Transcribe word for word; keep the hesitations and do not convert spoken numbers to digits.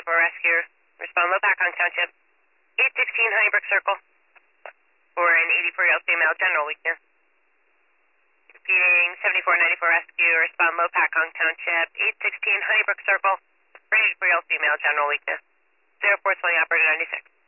ninety-four Rescue. Respond low Packong Township. eight sixteen Honeybrook Circle. For an eighty-four-year-old female, general weakness. Repeating, seventy-four ninety-four Rescue. Respond low Packong Township. eight sixteen Honeybrook Circle. For an eighty-four-year-old female, general weakness. zero four twenty operator ninety-six.